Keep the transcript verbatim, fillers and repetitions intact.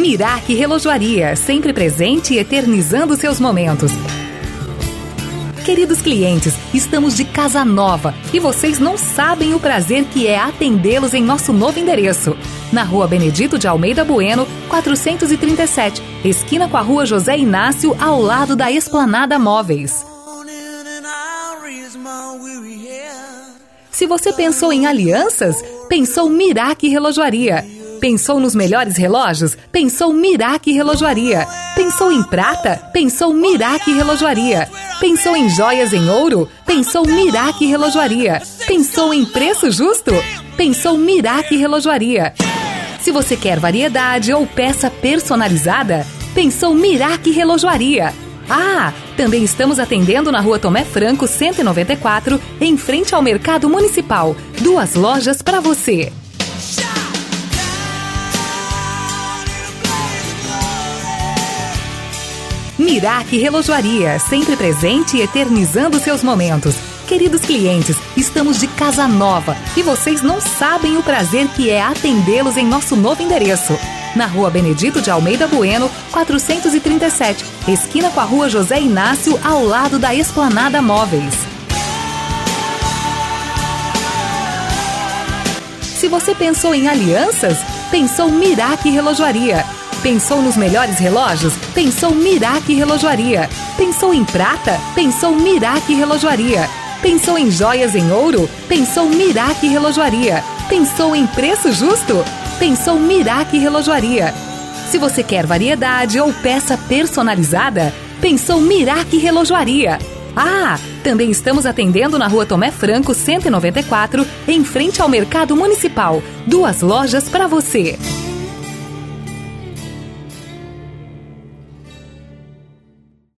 Mirac Relojoaria, sempre presente e eternizando seus momentos. Queridos clientes, estamos de casa nova e vocês não sabem o prazer que é atendê-los em nosso novo endereço. Na Rua Benedito de Almeida Bueno, quatrocentos e trinta e sete, esquina com a Rua José Inácio, ao lado da Esplanada Móveis. Se você pensou em alianças, pensou Mirac Relojoaria. Pensou nos melhores relógios? Pensou Mirac Relojoaria. Pensou em prata? Pensou Mirac Relojoaria. Pensou em joias em ouro? Pensou Mirac Relojoaria. Pensou em preço justo? Pensou Mirac Relojoaria. Se você quer variedade ou peça personalizada, pensou Mirac Relojoaria. Ah, também estamos atendendo na Rua Tomé Franco, cento e noventa e quatro, em frente ao Mercado Municipal. Duas lojas para você. Mirac Relojoaria, sempre presente e eternizando seus momentos. Queridos clientes, estamos de casa nova e vocês não sabem o prazer que é atendê-los em nosso novo endereço. Na Rua Benedito de Almeida Bueno, quatrocentos e trinta e sete, esquina com a Rua José Inácio, ao lado da Esplanada Móveis. Se você pensou em alianças, pensou Mirac Relojoaria. Pensou nos melhores relógios? Pensou Mirac Relojoaria. Pensou em prata? Pensou Mirac Relojoaria. Pensou em joias em ouro? Pensou Mirac Relojoaria. Pensou em preço justo? Pensou Mirac Relojoaria. Se você quer variedade ou peça personalizada, pensou Mirac Relojoaria. Ah, também estamos atendendo na Rua Tomé Franco, cento e noventa e quatro, em frente ao Mercado Municipal. Duas lojas para você.